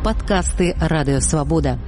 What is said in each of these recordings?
Падкасты Радыёвабода.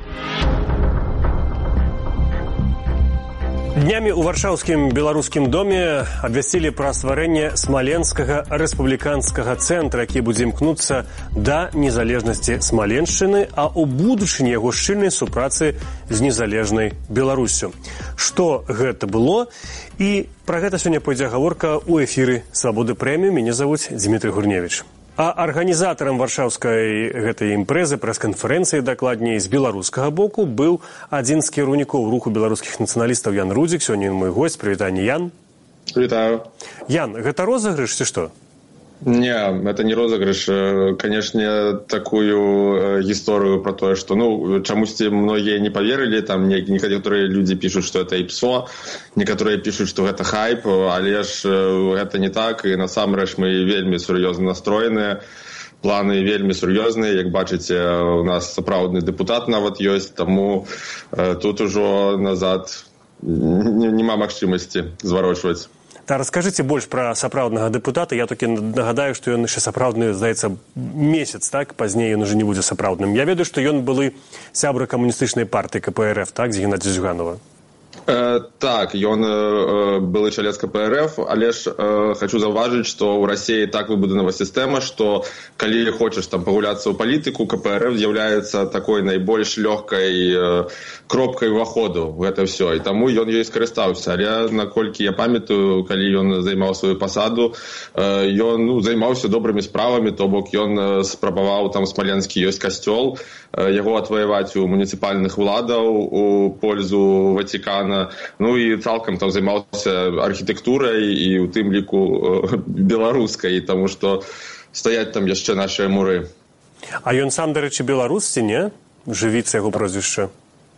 Днямі ў варшаўскім беларускім доме абвясцілі пра стварэнне смаленскага рэспубліканскага цэнтра, які будзе імкнуцца да незалежнасці Смаленшчыны, а ў будучыні яго шчыльнай супрацы з незалежнай Беларуссю. Што гэта было? І пра гэта сёння пойдзе гаворка ў эфіры «Свабоды прэміум». Мяне завуць Дмітрий Гурневіч. А арганізатарам варшаўскай гэтай імпрэзы, прэс-канферэнцыі, дакладней, з беларускага боку, быў адзін з кіраўнікоў руху беларускіх нацыяналістаў Ян Рудзік. Сёння ён мой госць. Прывітанне, Ян. Вітаю. Ян, гэта розыгрыш ці што? Не, это не розыгрыш. Конечно, такую историю про то, что, чамусьці многие не поверили, там некоторые люди пишут, что это ИПСО, некоторые пишут, что это хайп, але ж это не так, и насамрэч мы вельмі сур'ёзна настроеныя, планы вельмі сур'ёзныя, як бачыце, у нас сапраўдны дэпутат нават ёсць, таму тут ужо назад няма магчымасці зварочваць. Раскажыце больш пра сапраўднага дэпутата. Я толькі нагадаю, што ён яшчэ сапраўдны, здаецца, месяц, так? Пазней ён ужо не будзе сапраўдным. Я ведаю, што ён былы сябра камуністычнай партыі КПРФ, так, з Геннадзія Зюганова. Так, ён былы чалец КПРФ, але ж хочу заўважыць, што ў Расіі так выбудавана сістэма, што калі хочаш там пагуляцца ў палітыку, КПРФ з'яўляецца такой найбольш лёгкай кропкай уваходу в гэта ўсё, і таму ён ёй скарыстаўся. Але наколькі я памятаю, калі ён займаў сваю пасаду, ён займаўся добрымі справамі, то бок ён спрабаваў, там смаленскі ёсць касцёл, яго адваяваць у муніцыпальных уладаў у пользу Ватикана. І цалкам там займаўся архітэктурай і ў тым ліку беларускай, таму што стаяць там яшчэ нашыя муры. А ён сам, дарэчы, беларус ці не? Жывіца яго прозвішча.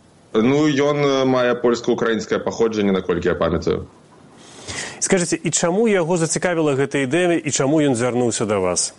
Ён мае польска-украінскае паходжанне, наколькі я памятаю. Скажыце, і чаму яго зацікавіла гэта ідэя, і чаму ён звярнуўся да вас?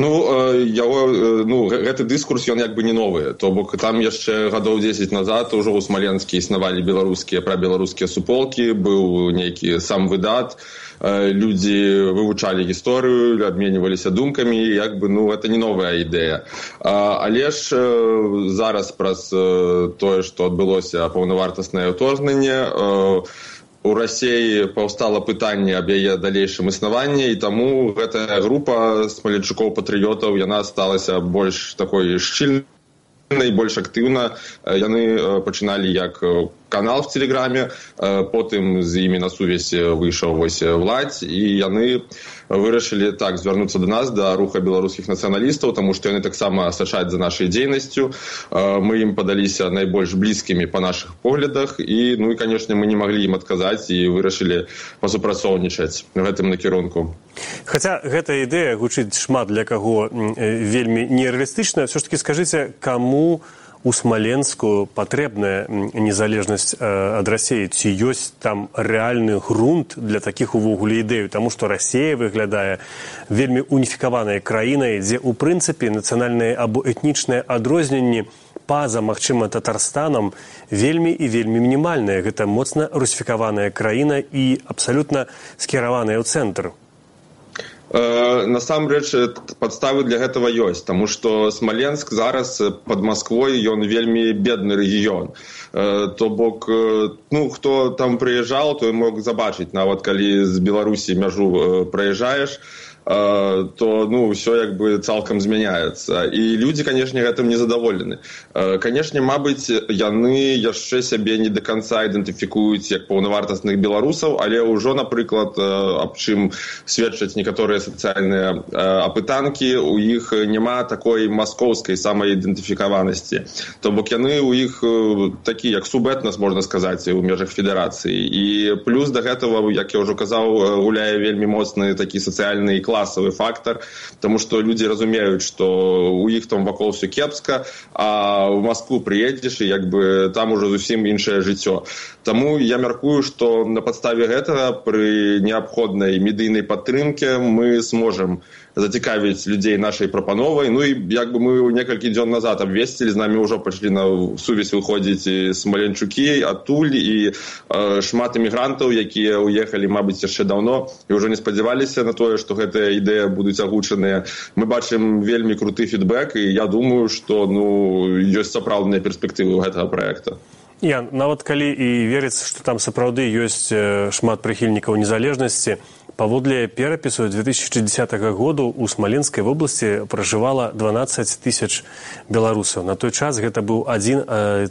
Гэты дыскурс, ён як бы не новы. То бок там яшчэ гадоў 10 назад ужо ў Смаленскі існавалі прабеларускія суполкі, быў нейкі сам выдат, людзі вывучалі гісторыю, абменьваліся думкамі, як бы, гэта не новая ідэя. Але ж зараз праз тое, што адбылося паўнавартаснае ўторгненне, у Расіі паўстала пытанне аб яе далейшым існаванні, і таму гэтая група смаленчукоў-патрыётаў, яна сталася больш такой шчыльнай, больш актыўна. Яны пачыналі як канал в Телеграме, потым з імі на сувязь выйшаў Владь, і яны вырашылі так звярнуцца да нас, да руха беларускіх нацыяналістаў, таму што яны таксама сачаць за нашай дзейнасцю. Мы ім падаліся найбольш блізкімі па нашых поглядах, і, канешне, мы не маглі ім адказаць і вырашылі пасупрацоўнічаць гэтым накірунку. Хаця гэтая ідэя гучыць шмат для каго вельмі нерэалістычная, ўсё ж такі скажыце, каму у Смаленску патрэбная незалежнасць ад Расіі? Ці ёсць там рэальны грунт для такіх увогуле ідэй? Таму што Расія выглядае вельмі уніфікаванай краінай, дзе ў прынцыпе нацыянальныя або этнічныя адрозненні па-за, магчыма, Татарстанам вельмі і вельмі мінімальныя. Гэта моцна русіфікаваная краіна і абсалютна скіраваная ў цэнтр. Насамрэч, падставы для гэтага ёсць, таму што Смаленск зараз пад Масквой, ён вельмі бедны рэгіён. То бок, хто там прыязджаў, той мог забачыць, нават калі з Беларусі мяжу праязджаеш, то ўсё як бы цалкам змяняецца. І людзі, канешне, гэтым незадаволены. Канешне, мабыць, яны яшчэ сябе не да канца ідэнтыфікуюць як паўнавартасных беларусаў, але ўжо, напрыклад, аб чым сведчаць некаторыя сацыяльныя апытанкі, у іх няма такой маскоўскай самаідэнтыфікаванасці. То бок яны у іх такі, як субэтнас, можна сказаць, у межах федэрацыі. І плюс да гэтага, як я ўжо казаў, гуляе вельмі моцны такі сацыяльны класавы фактор, тому што людзі разумеюць, што у іх там вакол все кепска, а ў Маскву прыедзеш, і як бы там ужо зусім іншае жыццё. Таму я мяркую, што на падставе гэтага пры неабходнай медыйнай падтрымке мы зможам зацікавіць людзей нашай прапановай. І як бы мы некалькі дзён назад абвесцілі, з намі ўжо пачалі на сувязь выходзіць смаленчукі адтуль, і шмат эмігрантаў, якія ўехалі, мабыць, яшчэ даўно, і ўжо не спадзяваліся на тое, што гэтыя гэтыя ідэі будуць агучаныя. Мы бачым вельмі круты фідбэк, і я думаю, што ёсць сапраўдныя перспектывы ў гэтага праекта. Ян, нават калі і верыцца, што там сапраўды ёсць шмат прыхільнікаў незалежнасці, паводле перапісу 2010 году ў Смаленскай вобласці пражывала 12 тысяч беларусаў. На той час гэта быў 1,2%.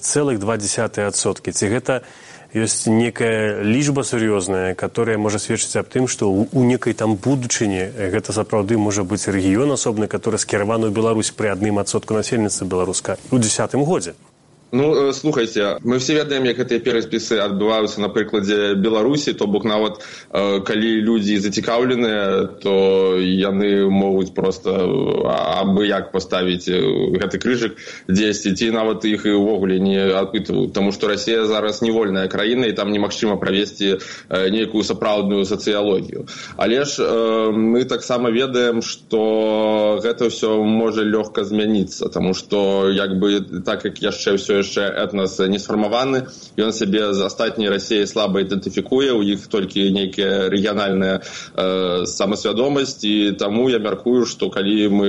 Ці гэта ёсць некая лічба сур'ёзная, которая можа сведчыць аб тым, што у некай там будучыні гэта сапраўды можа быць рэгіён асобны, который скіраваны ў Беларусь пры 1% насельніцтва беларуска ў 2010 годзе. Слухайце, мы все ведаем, як гэтыя перапісы адбываюцца на прыкладзе Беларусі, то бок нават калі людзі зацікаўленыя, то яны могуць проста абы як паставіць гэты крыжык дзесьці, ці нават іх і ўвогуле не апытваюць, таму што Расія зараз не вольная краіна, і там немагчыма правесці нейкую сапраўдную сацыялогію. Але ж мы таксама ведаем, што гэта ўсё можа лёгка змяніцца, таму што так як яшчэ ўсё этнос не сфармаваны, ён сябе з астатняй Расіяй слаба ідэнтыфікуе, у іх толькі нейкая рэгіянальная самасвядомасць, і таму я мяркую, што калі мы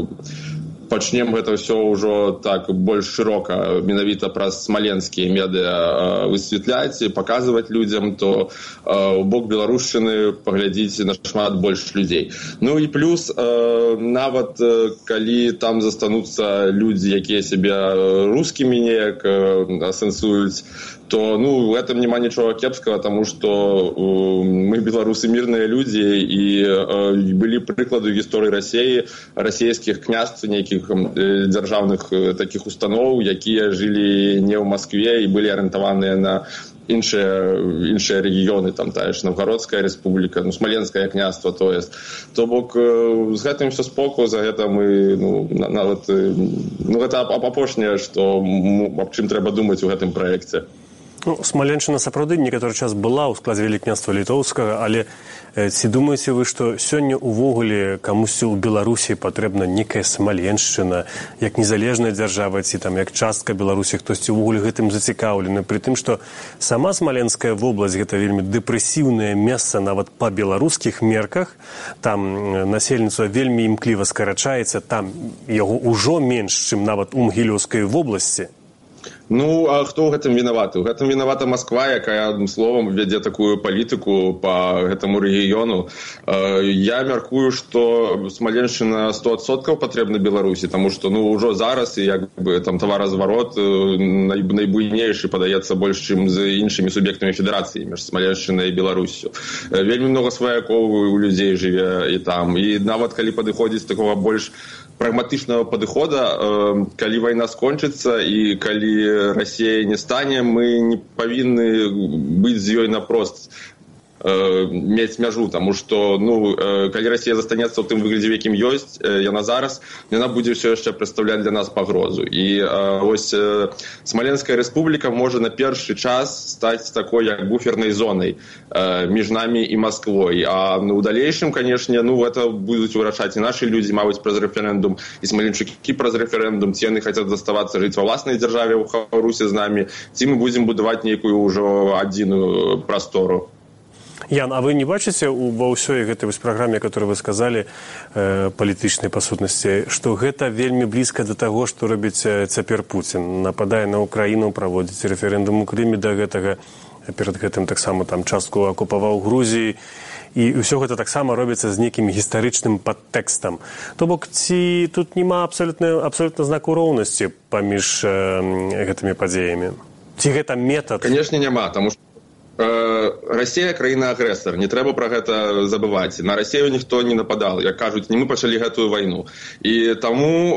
пачнем гэта ўсё ўжо так больш шырока, менавіта праз смаленскія медыа высвятляць і паказваць людзям, то у бок беларушчыны паглядзіць нашмат больш людзей. І плюс, нават калі там застануцца людзі, якія сябе рускімі неяк асэнсуюць, то в этом няма нічога кепскага, таму што мы беларусы мірныя людзі, і былі прыклады ў гісторыі Расіі, расійскіх княств, нейкіх дзяржаўных такіх устаноў, якія жылі не ў Маскве і былі арыентаваныя на іншыя рэгіёны, там тая ж Новгародская рэспубліка, Смаленскае княства, то есть. То бок з гэтым все споку, за гэта мы нават гэта апошняе, што аб чым трэба думаць у гэтым праекце. Смаленшчына сапраўды некаторы час была ў складзе Велікняства Літоўскага, але ці думаеце вы, што сёння ўвогуле камусьці ў Беларусі патрэбна некая Смаленшчына, як незалежная дзяржава, ці там як частка Беларусі, хтосьці ўвогуле гэтым зацікаўлены, пры тым, што сама Смаленская вобласць гэта вельмі дэпрэсіўнае месца нават па беларускіх мерках, там насельніцтва вельмі імкліва скарачаецца, там яго ўжо менш, чым нават у Магілёўскай вобласці. А хто ў гэтым вінаваты? У гэтым вінавата Масква, якая, адным словам, вядзе такую палітыку па гэтаму рэгіёну. Я мяркую, што Смаленшчына 100% патрэбна Беларусі, таму што ўжо зараз там таваразварот найбуйнейшы, падаецца, больш, чым з іншымі суб'ектамі федэрацыі між Смаленшчынай і Беларуссю. Вельмі много сваякоў у людзей жыве і там. І нават калі падыходзіць такога больш прагматычнага падыхода, калі вайна скончыцца і калі Расія не стане, мы не павінны быць з ёй напрост мець мяжу, таму што калі Расія застанецца ў тым выглядзе, в якім ёсць яна зараз, яна будзе ўсё яшчэ прадстаўляць для нас пагрозу. І вось Смаленская рэспубліка можа на першы час стаць такой як буфернай зонай між намі і Масквой. А ў далейшым, канешне, гэта будуць вырашаць і нашы людзі, мабыць, праз рэферэндум, і смаленчукі праз рэферэндум, ці яны хацяць заставацца жыць ва ўласнай дзяржаве ў Хаўрусе з намі, ці мы будзем будаваць нейкую ўжо адзіную прастору. Ян, а вы не бачыце ва ўсёй гэтай праграме, которую вы сказалі, палітычнай па сутнасці, што гэта вельмі блізка да таго, што робіць цяпер Пуцін? Нападае на Украіну, праводзіць рэферэндум у Крыме да гэтага, перад гэтым таксама там частку акупаваў Грузіі, і ўсё гэта таксама робіцца з нейкім гістарычным падтэкстам. То бок, ці тут няма абсолютна знаку роўнасці паміж гэтымі падзеямі? Ці гэта метад? Канешне, няма, таму што Расія краіна-агрэсар, не трэба пра гэта забываць. На Расію ніхто не нападал, як кажуць, не мы пачалі гэтую вайну. І таму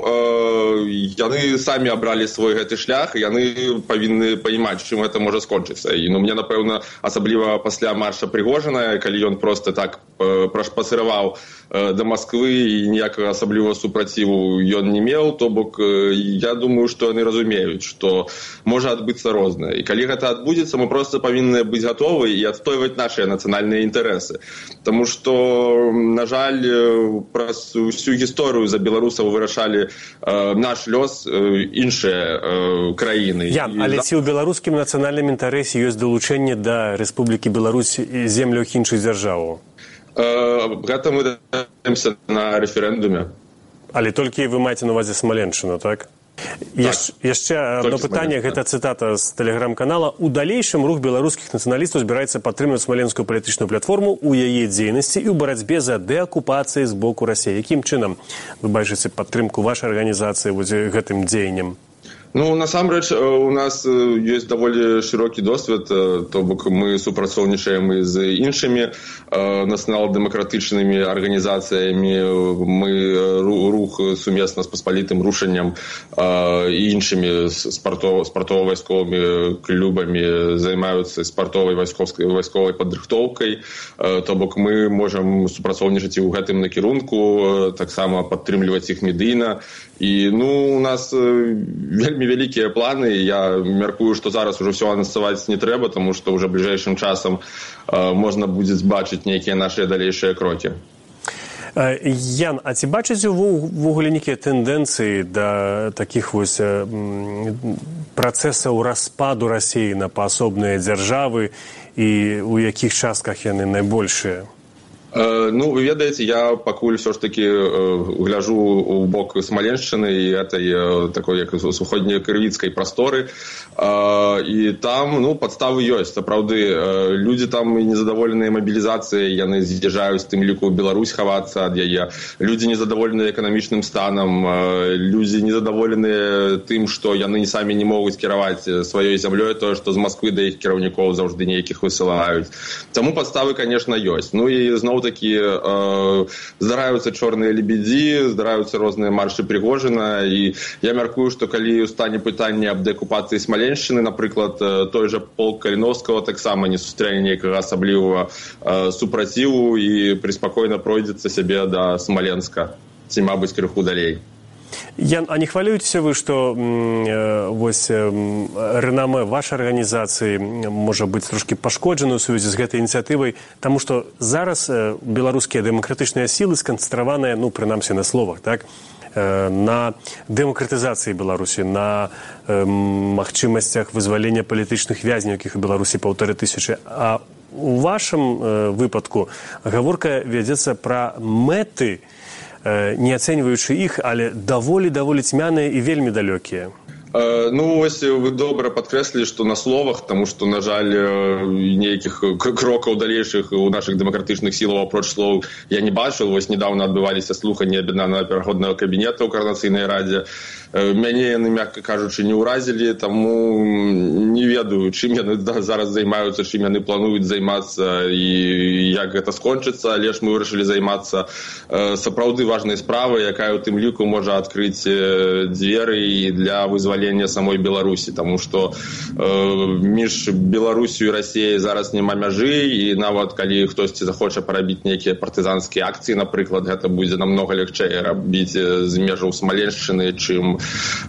яны самі абралі свой гэты шлях, і яны павінны паімаць, чым гэта можа скончыцца. І мне, напэўна, асабліва пасля марша Прыгожина, калі ён проста так пашпацыраваў да Масквы і ніякага асаблівага супраціву ён не меў, то бок я думаю, што яны разумеюць, што можа адбыцца рознае. І калі гэта адбудзецца, мы проста павінны быць гатовы і адстойваць нашыя нацыянальныя інтарэсы. Таму што, на жаль, праз усю гісторыю за беларусаў вырашалі наш лёс іншыя краіны. Ян, але ці ў беларускім нацыянальным інтарэсе ёсць далучэнне да Рэспублікі Беларусь і землях іншых дзяржаваў? Гэта мы даемся на рэферэндуме. Але толькі вы маеце на увазе Смаленшчыну, так? Яшчэ одно пытанне, гэта цытата з тэлеграм-канала. У далейшым рух беларускіх нацыяналістаў збіраецца падтрымліваць смаленскую палітычную платформу ў яе дзейнасці і ў барацьбе за дэакупацыі з боку Расіі. Якім чынам вы бачыце падтрымку вашай арганізацыі гэтым дзеянням? Ну, насамрэч, у нас ёсць даволі шырокі досвед, то бок мы супрацоўнічаем і з іншымі нацыянал-дэмакратычнымі арганізацыямі, мы рух сумесна з паспалітым рушаннем і іншымі спартова-вайсковымі клубамі займаюцца спартовай вайсковай падрыхтоўкай, то бок мы можам супрацоўнічаць і ў гэтым накірунку, таксама падтрымліваць іх медыйна. І, ну, у нас вельмі вялікія планы. Я мяркую, што зараз ужо ўсё анансаваць не трэба, таму што ўжо бліжэйшым часам можна будзе бачыць нейкія нашыя далейшыя крокі. Ян, а ці бачыце ўвогуле нейкія тэндэнцыі да такіх вось працэсаў распаду Расіі на паасобныя дзяржавы і ў якіх частках яны найбольшыя? Ну, вы ведаеце, я пакуль все ж таки гляжу у бок Смаленшчыны і этой такой як суходнекрывіцкай прасторы, і там, ну, падставы ёсць. Сапраўды, людзі там незадаволеныя мабілізацыяй, яны з'язджаюць тым ліку ў Беларусь хавацца ад яе. Людзі незадаволеныя эканамічным станам, людзі незадаволеныя тым, што яны самі не могуць кіраваць сваёй зямлёй, тое, што з Масквы да іх кіраўнікоў заўжды нейкіх высылаюць. Таму падставы, конечно, ёсць. Ну і зноў такі здараюцца чорныя лебедзі, здараюцца розныя маршы Прыгожына, і я мяркую, што калі стане пытанне аб дэакупацыі Смаленшчыны, напрыклад, той жа полк Каліновскага таксама не сустрэне нейкага асаблівага супраціву і преспакойна пройдзецца сябе да Смаленска, ці, мабыць, крыху далей. Ян, а не хвалюецеся вы, што вось рэнамэ вашай арганізацыі можа быць трошкі пашкоджана ў сувязі з гэтай ініцыятывай, таму што зараз беларускія дэмакратычныя сілы сканцэнтраваныя, ну, прынамсі на словах, так, на дэмакратызацыі Беларусі, на магчымасцях вызвалення палітычных вязняў, якіх у Беларусі 1500. А у вашым выпадку гаворка вядзецца пра мэты, не ацэньваючы іх, але даволі цьмяныя і вельмі далёкія. Ну, вось вы добра падкрэслілі, што на словах, таму што, на жаль, нейкіх крокаў далейшых у нашых дэмакратычных сілаў апроч слоў я не бачыў. Вось недавно адбываліся слуханні аб'яднанага пераходнага кабінета ў Коардынацыйнай радзе. Мяне яны, мякка кажучы, не ўразілі, таму не ведаю, чым яны зараз займаюцца, чым яны плануюць займацца і як гэта скончыцца, але ж мы вырашылі займацца сапраўды важнай справай, якая ў тым ліку можа адкрыць дзверы для вызвалення самой Беларусі, таму што між Беларусю і Расіяй зараз няма мяжы, і нават калі хтосьці захоча парабіць нейкія партызанскія акцыі, напрыклад, гэта будзе намнога лягчэй рабіць з межаў Смаленшчыны, чым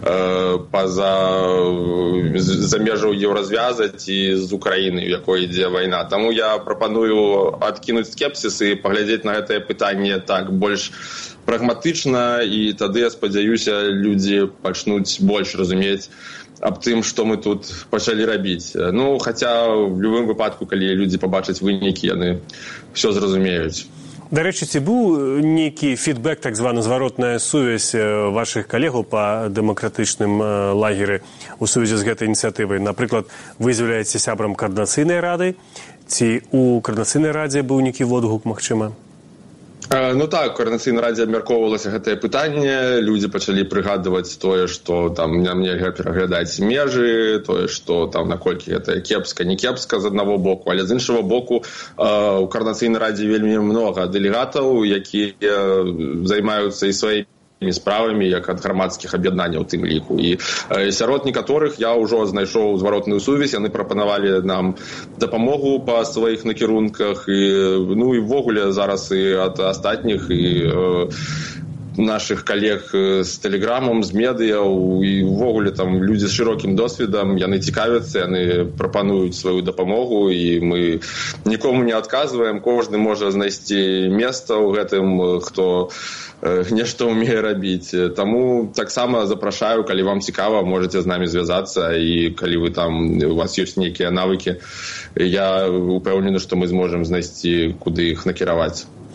за межаў еўразвязаць і з Украіны, у якой ідзе вайна. Таму я прапаную адкінуць скепсіс і паглядзець на гэтае пытанне так больш прагматычна, і тады, я спадзяюся, людзі пачнуць больш разумець аб тым, што мы тут пачалі рабіць. Ну, хаця в любым выпадку, калі людзі пабачаць вынікі, яны ўсё зразумеюць. Дарэчы, ці быў нейкі фідбэк, так звана зваротная сувязь вашых калегаў па дэмакратычным лагеры у сувязі з гэтай ініцыятывай? Напрыклад, вы з'яўляецеся сябрам Коардынацыйнай рады, ці у Коардынацыйнай радзе быў нейкі водгук, магчыма? Ну так, у Коардынацыйнай радзе абмяркоўвалася гэтае пытанне, людзі пачалі прыгадваць тое, што там нам нельга пераглядаць межы, тое, што там наколькі гэта кепска, не кепска з аднаго боку, але з іншага боку у Коардынацыйнай радзе вельмі многа дэлегатаў, якія займаюцца і сваімі справамі, як ад грамадскіх аб'яднанняў у тым ліку. І сярод некаторых я ўжо знайшоў зваротную сувязь, яны прапанавалі нам дапамогу па сваіх накірунках, і, ну, і ввогуле зараз і ад астатніх, і наших калег з тэлеграмам, з медыяў, і ўвогуле там людзі з шырокім досведам, яны цікавяцца, яны прапануюць сваю дапамогу, і мы нікому не адказваем, кожны можа знайсці месца ў гэтым, хто нешта ўмее рабіць. Таму таксама запрашаю, калі вам цікава, можаце з намі звязацца, і калі вы там, у вас ёсць нейкія навыкі, я упэўнены, што мы зможам знайсці, куды іх накіраваць.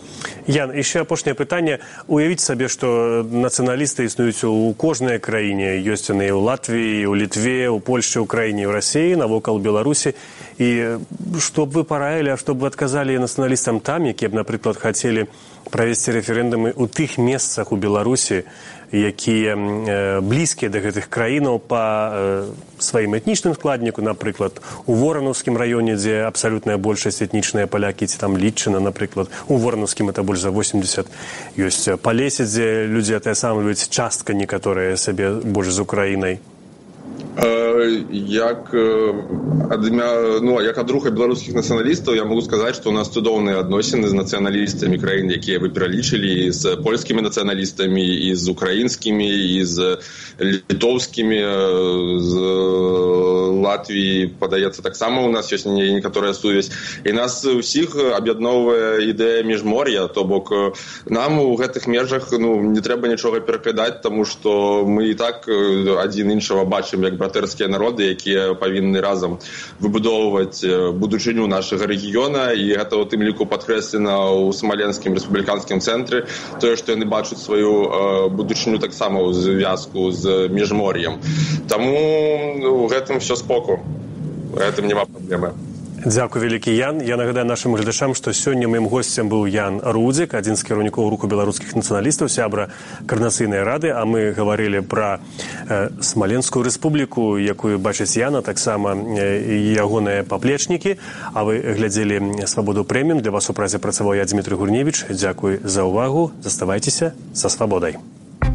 Ян, яшчэ апошняе пытанне. Уявіць сабе, што нацыяналісты існуюць у кожнай краіне. Ёсць яны і ў Латвіі, і ў Літве, у Польшчы, ў краіне, ў Расіі, навокал Беларусі. І што б вы параілі, а што б вы адказалі нацыяналістам там, якія б, напрыклад, хацелі правесці рэферэндумы ў тых месцах у Беларусі, якія блізкія да гэтых краінаў па сваім этнічным складніку, напрыклад, у Воранаўскім раёне, дзе абсалютная большасць этнічныя палякі, ці там Літчына, напрыклад, у Воранаўскім это больш за 80, ёсць Палесе, дзе людзі атаясамліваюць частка некаторыя сабе больш з Украінай. Як ад руха беларускіх нацыяналістаў я могу сказаць, што у нас цудоўныя адносіны з нацыяналістамі краін, якія вы пералічылі, з польскімі нацыяналістамі, і з украінскімі, і з літоўскімі, з Латвіі, падаецца, таксама у нас ёсць некаторая сувязь. І нас усіх аб'ядноўвае ідэя міжмор'я, то бок нам у гэтых межах не трэба нічога перакладаць, таму што мы і так адзін іншага бачым як братэрскія народы, якія павінны разам выбудоўваць будучыню нашага рэгіёна, і гэта ў тым ліку падкрэслена ў Смаленскім рэспубліканскім цэнтры, тое, што яны бачаць сваю будучыню таксама ў звязку з міжмор'ем. Таму у гэтым все споку. У гэтым няма праблемы. Дзякуй вялікі, Ян. Я нагадаю нашым гледачам, што сёння маім госцем быў Ян Рудзік, адзін з кіраўнікоў руху беларускіх нацыяналістаў, сябра Коордынацыйнай рады, а мы гаварылі пра Смаленскую рэспубліку, якую бачыць Яна, таксама ягоныя паплечнікі. А вы глядзелі «Свабоду прэміум». Для вас у празе працаваў я, Дмітрый Гурневіч. Дзякуй за ўвагу. Заставайцеся са свабодай.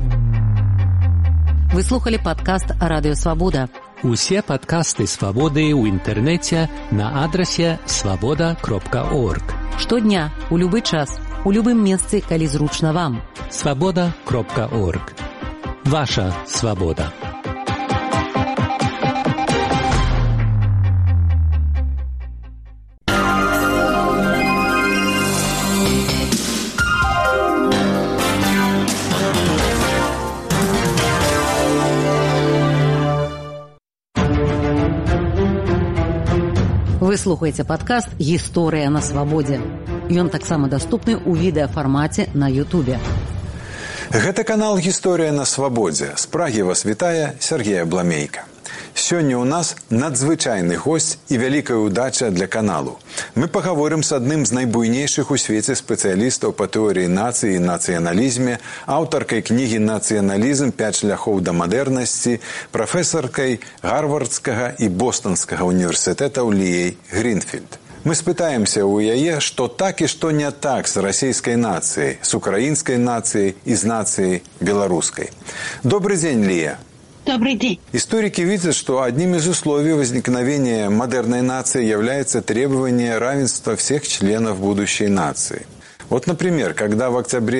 Вы слухали падкаст «Радыё Свабода». Усе падкасты «Свабоды» ў інтэрнэце на адрасе свабода.орг. Штодня, у любы час, у любым месцы, калі зручна вам. свабода.орг. Ваша свабода. Вы слухаеце падкаст «Гісторыя на свабодзе». Ён таксама даступны ў відэафармаце на Ютубе. Гэта канал «Гісторыя на свабодзе». З Прагі вас вітае Сергей Абламейка. Сёння ў нас надзвычайны госць і вялікая ўдача для каналу. Мы пагаворым з адным з найбуйнейшых у свеце спецыялістаў па тэорыі нацыі і нацыяналізме, аўтаркай кнігі «Нацыяналізм. 5 шляхоў да мадэрнасці», прафесаркай Гарвардскага і Бостанскага універсітэтаў Ліяй Грінфільд. Мы спытаемся ў яе, што так і што не так з расійскай нацыяй, з украінскай нацыяй і з нацыяй беларускай. Добрый дзень, Лия. Добрый день. Историки видят, что одним из условий возникновения модерной нации является требование равенства всех членов будущей нации. Вот, например, когда в октябре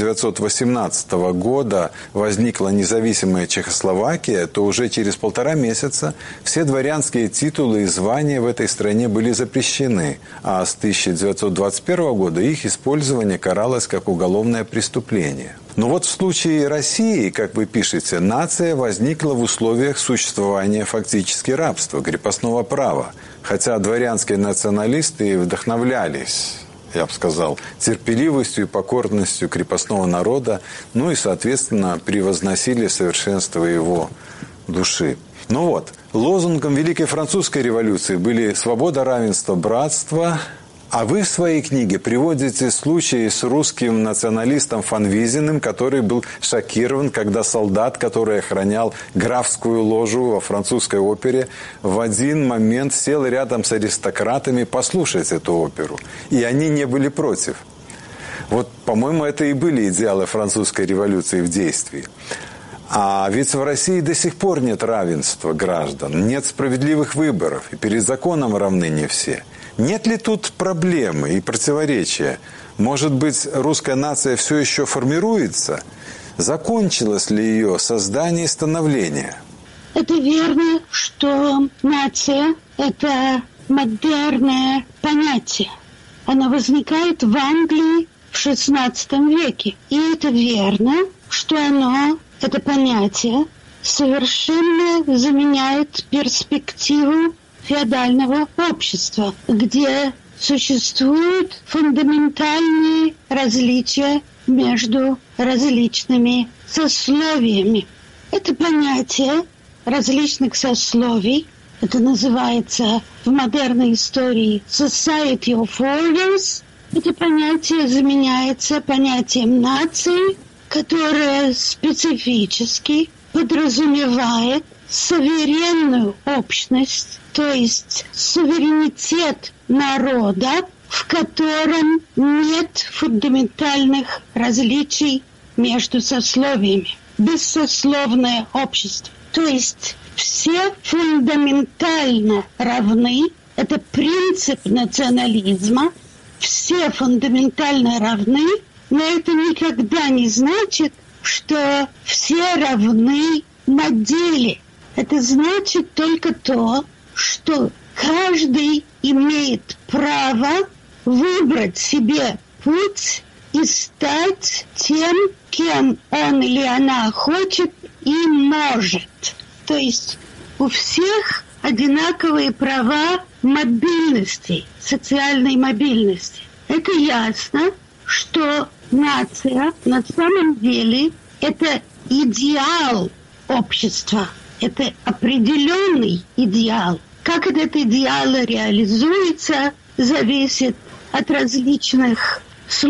1918 года возникла независимая Чехословакия, то уже через 1,5 месяца все дворянские титулы и звания в этой стране были запрещены, а с 1921 года их использование каралось как уголовное преступление. Но вот в случае России, как вы пишете, нация возникла в условиях существования фактически рабства, крепостного права, хотя дворянские националисты вдохновлялись, я бы сказал, терпеливостью и покорностью крепостного народа, ну и, соответственно, превозносили совершенство его души. Ну вот, лозунгом Великой Французской революции были свобода, равенство, братство. А вы в своей книге приводите случаи с русским националистом Фанвизиным, который был шокирован, когда солдат, который охранял графскую ложу во французской опере, в один момент сел рядом с аристократами послушать эту оперу. И они не были против. Вот, по-моему, это и были идеалы французской революции в действии. А ведь в России до сих пор нет равенства граждан, нет справедливых выборов, и перед законом равны не все. Нет ли тут проблемы и противоречия? Может быть, русская нация все еще формируется? Закончилось ли ее создание и становление? Это верно, что нация – это модерное понятие. Оно возникает в Англии в XVI веке. И это верно, что это понятие, совершенно заменяет перспективу феодального общества, где существуют фундаментальные различия между различными сословиями. Это понятие различных сословий, это называется в модерной истории Society of Orders. Это понятие заменяется понятием нации, которое специфически подразумевает суверенную общность, то есть суверенитет народа, в котором нет фундаментальных различий между сословиями. Бессословное общество. То есть все фундаментально равны. Это принцип национализма. Все фундаментально равны, но это никогда не значит, что все равны на деле. Это значит только то, что каждый имеет право выбрать себе путь и стать тем, кем он или она хочет и может. То есть у всех одинаковые права мобильности, социальной мобильности. Это ясно, что нация на самом деле это идеал общества, это определенный идеал. Как этот идеал реализуется, зависит от различных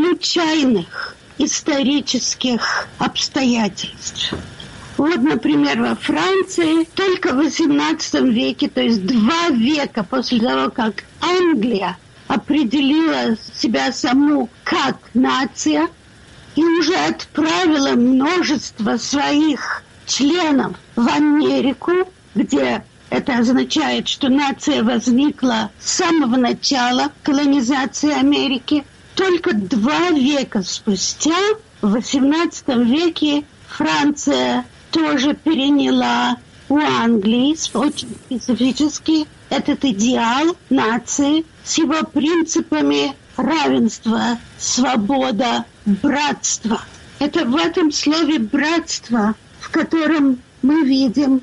случайных исторических обстоятельств. Вот, например, во Франции только в XVIII веке, то есть 2 века после того, как Англия определила себя саму как нация и уже отправила множество своих членов в Америку, где это означает, что нация возникла с самого начала колонизации Америки. Только 2 века спустя, в XVIII веке, Франция тоже переняла у Англии очень специфически этот идеал нации с его принципами равенства, свобода, братства. Это в этом слове «братство», в котором мы видим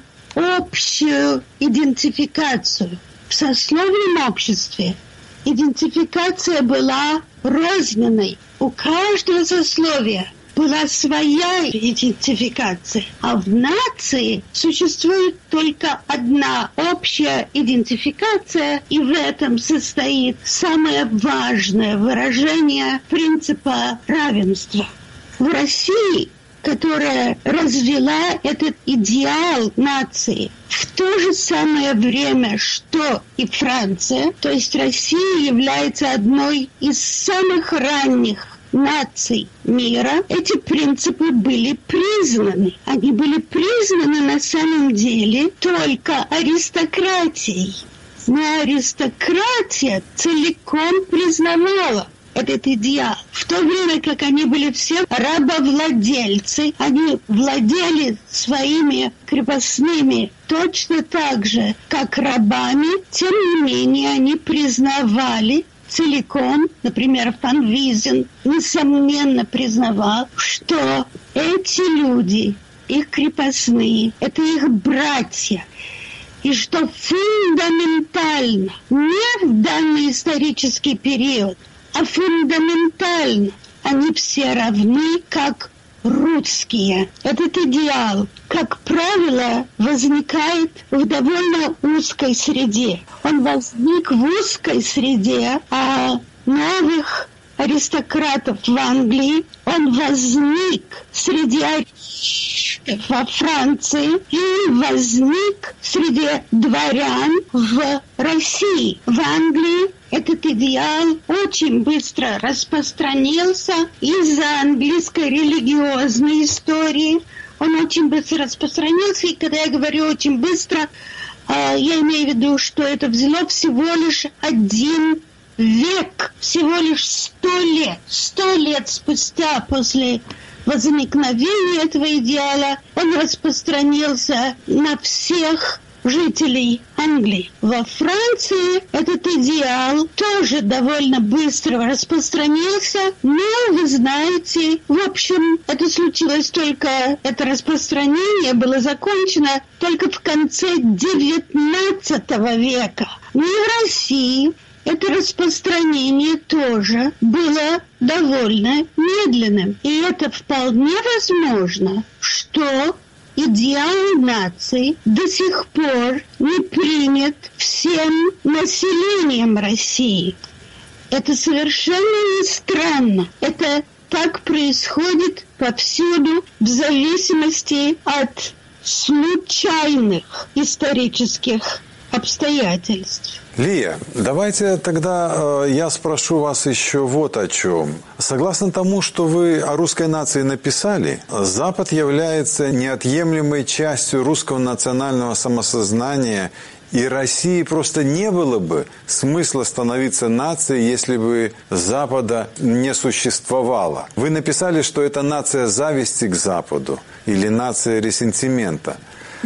общую идентификацию. В сословном обществе идентификация была розненной. У каждого сословия была своя идентификация, а в нации существует только одна общая идентификация, и в этом состоит самое важное выражение принципа равенства. В России, которая развила этот идеал нации, в то же самое время, что и Франция, то есть Россия является одной из самых ранних наций мира, эти принципы были признаны. Они были признаны на самом деле только аристократией. Но аристократия целиком признавала этот идеал. В то время как они были все рабовладельцы, они владели своими крепостными точно так же, как рабами, тем не менее они признавали целиком, например, Фан Визен, несомненно признавал, что эти люди, их крепостные, это их братья, и что фундаментально, не в данный исторический период, а фундаментально они все равны, как русские. Этот идеал, как правило, возникает в довольно узкой среде. Он возник в узкой среде, а новых аристократов в Англии, он возник среди аристократов во Франции и возник среди дворян в России. В Англии этот идеал очень быстро распространился из-за английской религиозной истории. Он очень быстро распространился, и когда я говорю очень быстро, я имею в виду, что это взяло всего лишь 1 век, всего лишь 100 лет. 100 лет спустя после возникновения этого идеала он распространился на всех жителей Англии. Во Франции этот идеал тоже довольно быстро распространился, но, вы знаете, в общем, это случилось только, это распространение было закончено только в конце XIX века. Ни в России, это распространение тоже было довольно медленным. И это вполне возможно, что идеал нации до сих пор не принят всем населением России. Это совершенно не странно. Это так происходит повсюду в зависимости от случайных исторических обстоятельств. Лия, давайте тогда я спрошу вас еще вот о чем. Согласно тому, что вы о русской нации написали, Запад является неотъемлемой частью русского национального самосознания, и России просто не было бы смысла становиться нацией, если бы Запада не существовало. Вы написали, что это нация зависти к Западу или нация ресентимента.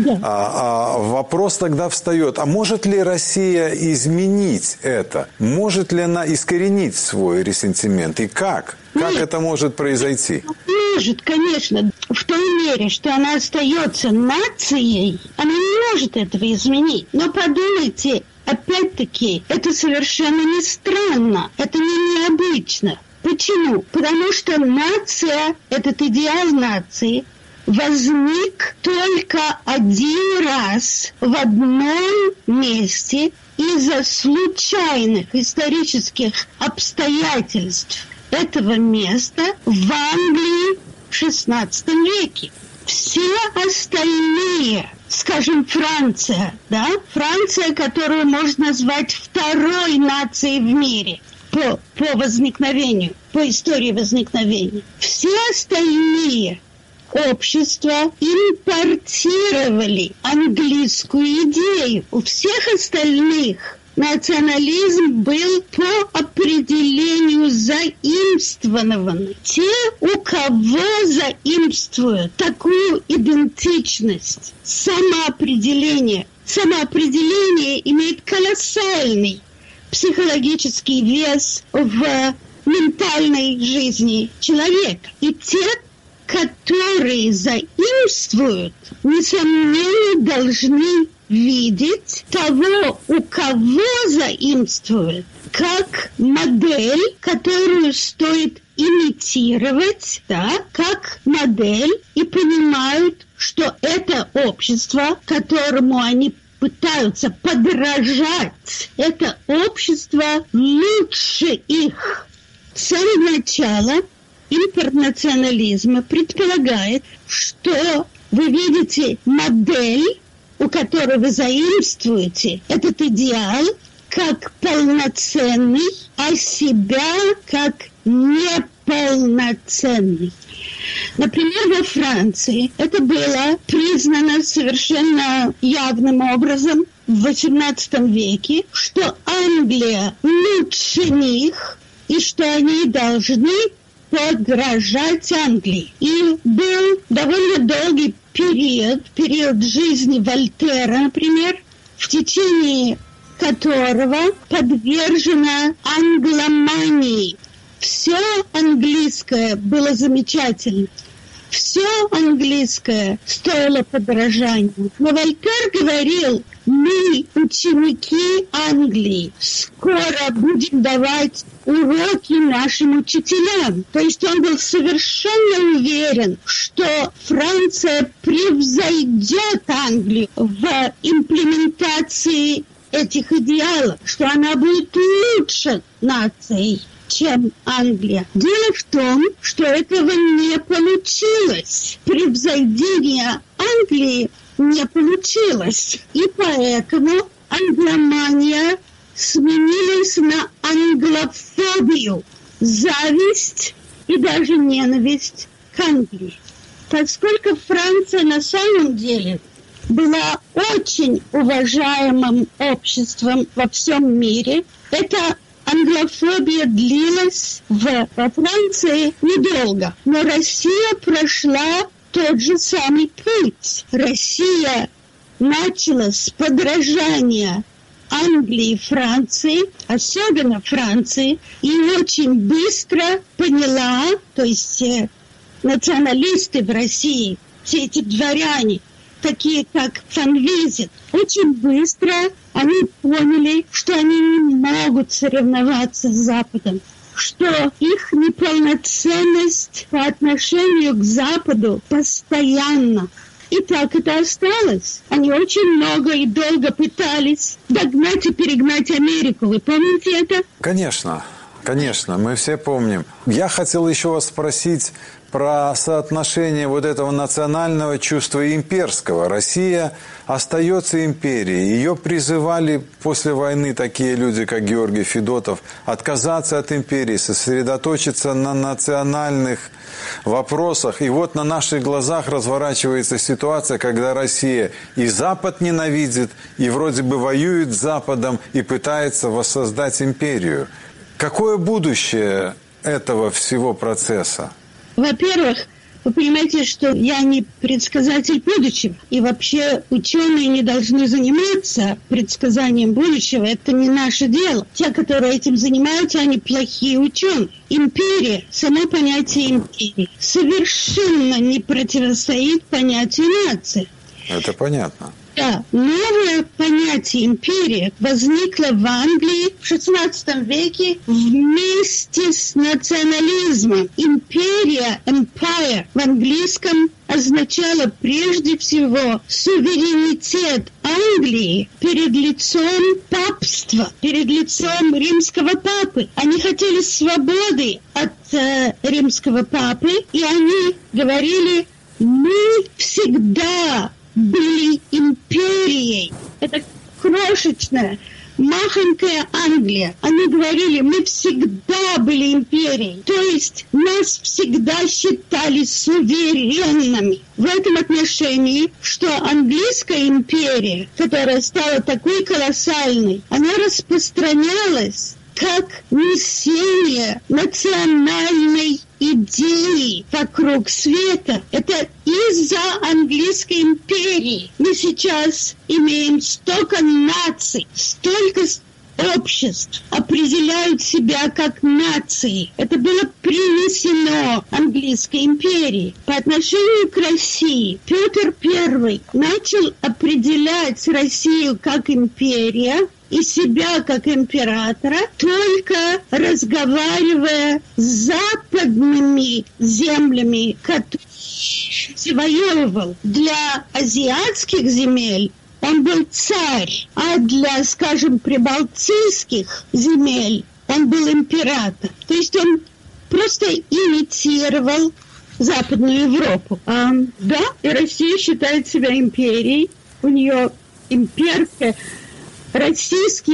Да. Вопрос тогда встает, а может ли Россия изменить это? Может ли она искоренить свой ресентимент? И как? Как это может произойти? Может, конечно. В той мере, что она остается нацией, она не может этого изменить. Но подумайте, опять-таки, это совершенно не странно, это не необычно. Почему? Потому что нация, этот идеал нации, возник только один раз в одном месте из-за случайных исторических обстоятельств этого места в Англии в XVI веке. Все остальные, скажем, Франция, да, Франция, которую можно назвать второй нацией в мире по возникновению, по истории возникновения, все остальные общества импортировали английскую идею. У всех остальных национализм был по определению заимствованный. Те, у кого заимствуют такую идентичность, самоопределение имеет колоссальный психологический вес в ментальной жизни человека. И те, которые заимствуют, несомненно, должны видеть того, у кого заимствуют, как модель, которую стоит имитировать, да, как модель, и понимают, что это общество, которому они пытаются подражать, это общество лучше их. С самого начала импорт национализма предполагает, что вы видите модель, у которой вы заимствуете этот идеал, как полноценный, а себя как неполноценный. Например, во Франции это было признано совершенно явным образом в XVIII веке, что Англия лучше них и что они должны подражать Англии. И был довольно долгий период жизни Вольтера, например, в течение которого подвержена англомании. Все английское было замечательно. Все английское стоило подражания. Но Вольтер говорил, мы, ученики Англии, скоро будем давать уроки нашим учителям. То есть он был совершенно уверен, что Франция превзойдет Англию в имплементации этих идеалов, что она будет лучше нацией, чем Англия. Дело в том, что этого не получилось. Превзойдение Англии не получилось. И поэтому англомания сменилась на англофобию, зависть и даже ненависть к Англии. Поскольку Франция на самом деле была очень уважаемым обществом во всем мире, эта англофобия длилась во Франции недолго. Но Россия прошла тот же самый путь. Россия начала с подражания Англии и Франции, особенно Франции, и очень быстро поняла, то есть националисты в России, все эти дворяне, такие как Фан Визит, очень быстро они поняли, что они не могут соревноваться с Западом, что их неполноценность по отношению к Западу постоянна. И так это осталось. Они очень много и долго пытались догнать и перегнать Америку. Вы помните это? Конечно, конечно, мы все помним. Я хотел еще вас спросить про соотношение вот этого национального чувства и имперского. Россия остается империей. Ее призывали после войны такие люди, как Георгий Федотов, отказаться от империи, сосредоточиться на национальных вопросах. И вот на наших глазах разворачивается ситуация, когда Россия и Запад ненавидит, и вроде бы воюет с Западом, и пытается воссоздать империю. Какое будущее этого всего процесса? Во-первых, вы понимаете, что я не предсказатель будущего. И вообще ученые не должны заниматься предсказанием будущего. Это не наше дело. Те, которые этим занимаются, они плохие ученые. Империя, само понятие империи, совершенно не противостоит понятию нации. Это понятно. Да, новое понятие империя возникло в Англии в XVI веке вместе с национализмом. Империя, empire, в английском означало прежде всего суверенитет Англии перед лицом папства, перед лицом римского папы. Они хотели свободы от римского папы, и они говорили: мы всегда были империей. Это крошечная, махонькая Англия. Они говорили: мы всегда были империей. То есть нас всегда считали суверенными. В этом отношении, что английская империя, которая стала такой колоссальной, она распространялась как несение национальной идеи вокруг света. Это из-за английской империи. Мы сейчас имеем столько наций, столько обществ определяют себя как нации. Это было принесено английской империи. По отношению к России Петр I начал определять Россию как империя и себя как императора, только разговаривая с западными землями, которые завоевывал. Для азиатских земель он был царь, а для, скажем, прибалтийских земель он был император. То есть он просто имитировал Западную Европу. Да, и Россия считает себя империей. У нее имперская, российский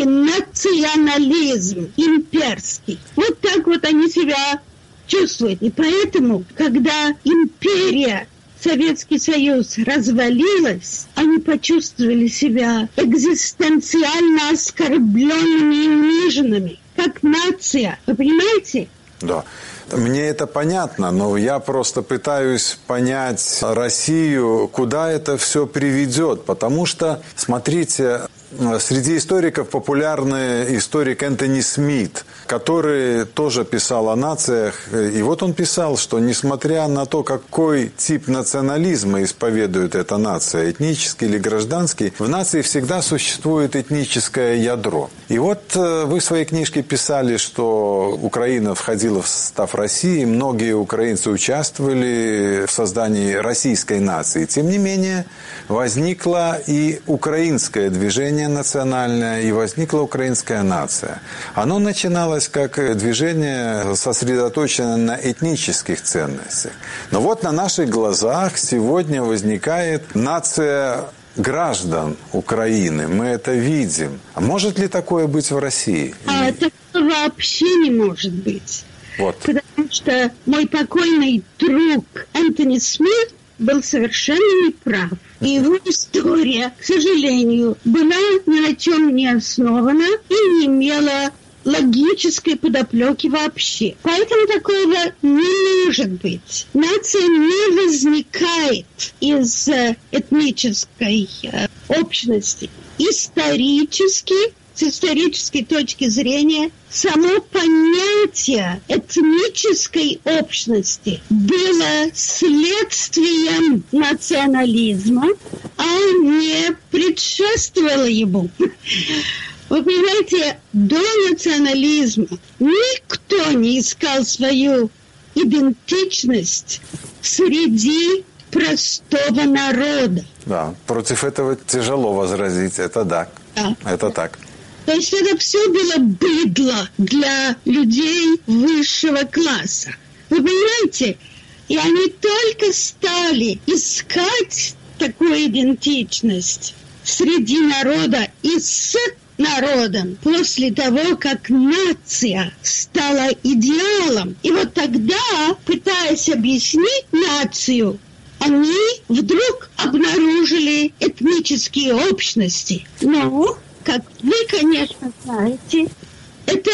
национализм, имперский. Вот так вот они себя чувствуют. И поэтому, когда империя, Советский Союз развалилась, они почувствовали себя экзистенциально оскорбленными и униженными, как нация. Вы понимаете? Да. Мне это понятно, но я просто пытаюсь понять Россию, куда это все приведет. Потому что, смотрите, среди историков популярный историк Энтони Смит, который тоже писал о нациях. И вот он писал, что несмотря на то, какой тип национализма исповедует эта нация, этнический или гражданский, в нации всегда существует этническое ядро. И вот вы в своей книжке писали, что Украина входила в состав России, многие украинцы участвовали в создании российской нации. Тем не менее, возникло и украинское движение национальное, и возникла украинская нация. Оно начиналось как движение, сосредоточенное на этнических ценностях. Но вот на наших глазах сегодня возникает нация граждан Украины. Мы это видим. А может ли такое быть в России? Такого вообще не может быть. Вот. Потому что мой покойный друг Энтони Смит был совершенно неправ. И его история, к сожалению, была ни на чем не основана и не имела логической подоплеки вообще. Поэтому такого не может быть. Нация не возникает из этнической общности. Исторически с исторической точки зрения, само понятие этнической общности было следствием национализма, а не предшествовало ему. Вы понимаете, до национализма никто не искал свою идентичность среди простого народа. Да, против этого тяжело возразить, это да. Да. Это так. То есть это все было быдло для людей высшего класса. Вы понимаете? И они только стали искать такую идентичность среди народа и с народом после того, как нация стала идеалом. И вот тогда, пытаясь объяснить нацию, они вдруг обнаружили этнические общности. Но, как вы, конечно, знаете, это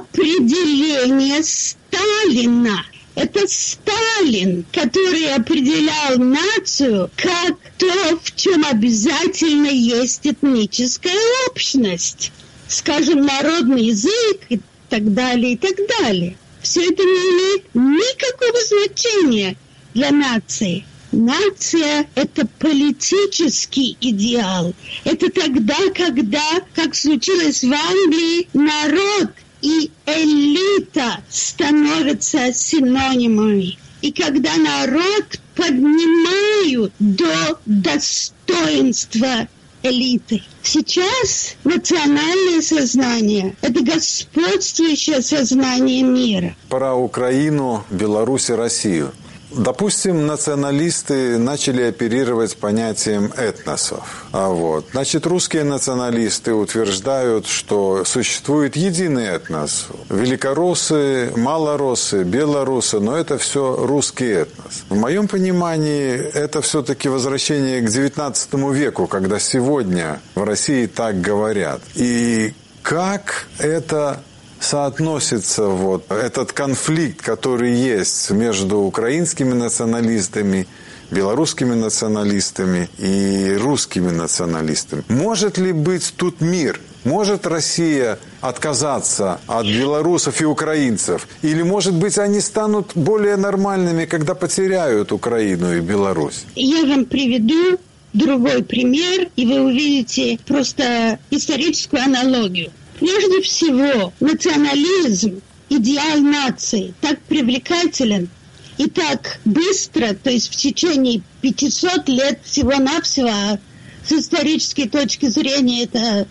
определение Сталина. Это Сталин, который определял нацию как то, в чем обязательно есть этническая общность. Скажем, народный язык и так далее, и так далее. Все это не имеет никакого значения для нации. Нация – это политический идеал. Это тогда, когда, как случилось в Англии, народ и элита становятся синонимами. И когда народ поднимают до достоинства элиты. Сейчас национальное сознание – это господствующее сознание мира. Про Украину, Беларусь и Россию. Допустим, националисты начали оперировать понятием этносов. Значит, русские националисты утверждают, что существует единый этнос. Великороссы, малороссы, белорусы, но это все русский этнос. В моем понимании, это все-таки возвращение к XIX веку, когда сегодня в России так говорят. И как это соотносится этот конфликт, который есть между украинскими националистами, белорусскими националистами и русскими националистами? Может ли быть тут мир? Может Россия отказаться от белорусов и украинцев? Или, может быть, они станут более нормальными, когда потеряют Украину и Беларусь? Я вам приведу другой пример, и вы увидите просто историческую аналогию. Прежде всего, национализм, идеал нации, так привлекателен и так быстро, то есть в течение 500 лет всего-навсего, а с исторической точки зрения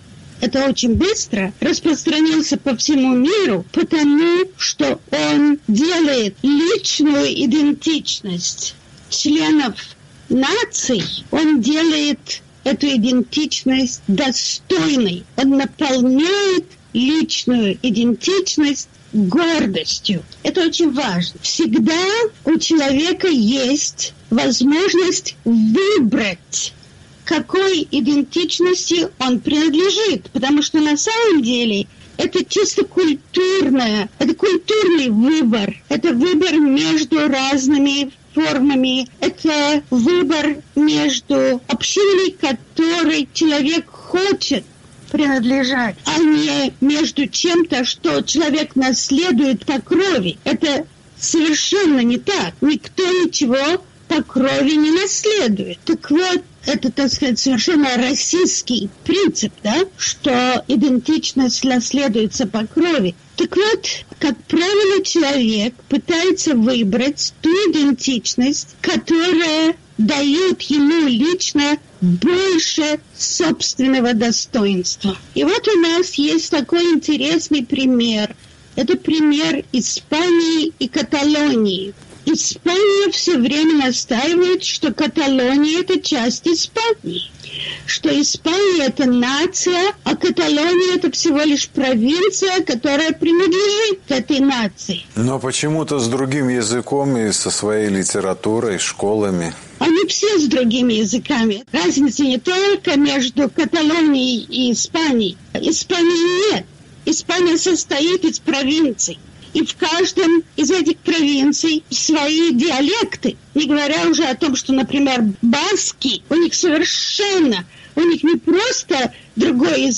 это очень быстро, распространился по всему миру, потому что он делает личную идентичность членов наций, он делает эту идентичность достойной. Он наполняет личную идентичность гордостью. Это очень важно. Всегда у человека есть возможность выбрать, какой идентичности он принадлежит. Потому что на самом деле это чисто культурное, это культурный выбор. Это выбор между разными формами. Это выбор между общиной, которой человек хочет принадлежать, а не между чем-то, что человек наследует по крови. Это совершенно не так. Никто ничего по крови не наследует. Так вот, это, так сказать, совершенно российский принцип, да, что идентичность наследуется по крови. Так вот, как правило, человек пытается выбрать ту идентичность, которая дает ему лично больше собственного достоинства. И вот у нас есть такой интересный пример. Это пример Испании и Каталонии. Испания все время настаивает, что Каталония – это часть Испании, что Испания – это нация, а Каталония – это всего лишь провинция, которая принадлежит к этой нации. Но почему-то с другим языком и со своей литературой, школами. Они все с другими языками. Разница не только между Каталонией и Испанией. Испании нет. Испания состоит из провинций. И в каждом из этих провинций свои диалекты. Не говоря уже о том, что, например, баски, у них не просто другой язык,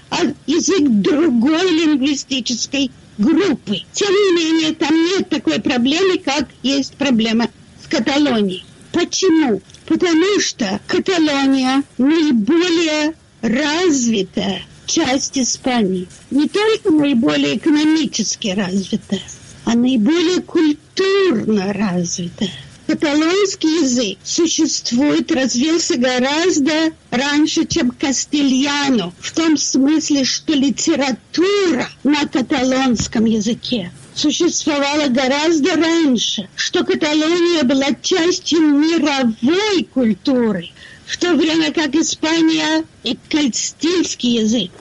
а язык другой лингвистической группы. Тем не менее, там нет такой проблемы, как есть проблема в Каталонии. Почему? Потому что Каталония наиболее развитая часть Испании. Не только наиболее экономически развитая, а наиболее культурно развитая. Каталонский язык существует, развился гораздо раньше, чем кастильяно, в том смысле, что литература на каталонском языке существовала гораздо раньше, что Каталония была частью мировой культуры, в то время как Испания и кастильский язык